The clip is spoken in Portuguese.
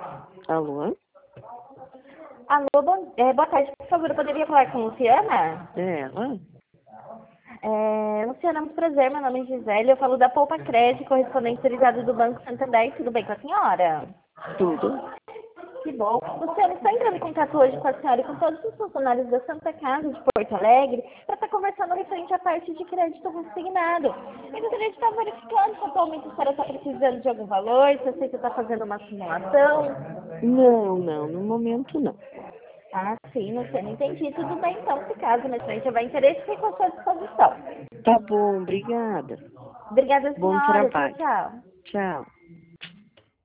Alô? Alô, boa tarde, por favor, eu poderia falar com a Luciana? É ela? Luciana, muito prazer, meu nome é Gisele, eu falo da Poupa Crédito, correspondente autorizado do Banco Santander, tudo bem com a senhora? Tudo? Que bom. Luciana, está entrando em contato hoje com a senhora e com todos os funcionários da Santa Casa de Porto Alegre para estar conversando referente à parte de crédito consignado. Eu gostaria de estar verificando se atualmente a senhora está precisando de algum valor, se a senhora está fazendo uma simulação. Não, no momento não. Ah, sim, Luciana, entendi. Tudo bem, então, se caso na frente houver interesse, fico à sua disposição. Tá bom, obrigada. Obrigada, Bom senhora. Tchau, trabalho. tchau. Tchau.